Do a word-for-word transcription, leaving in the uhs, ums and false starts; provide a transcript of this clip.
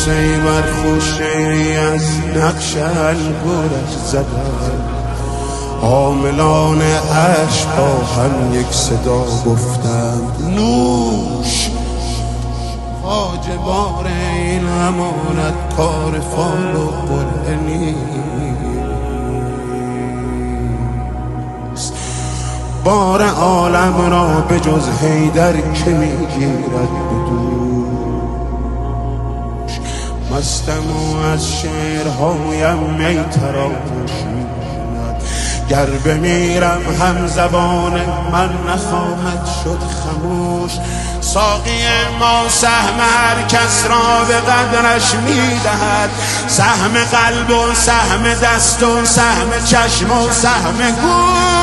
قصه بر خوشی از نقش الگورش زدن، عاملان عشق با هم یک صدا گفتند نوش. خواجه بار این امانت کار فال و قرعه نیست، بار عالم را به جز حیدر که میگیرد بدوش. مستم و از شعرهایم می تراوش میکند، گر بمیرم هم زبان من نخواهد شد خموش. ساقی ما سهم هر کس را به قدرش میدهد، سهم قلب و سهم دست و سهم چشم و سهم گوش.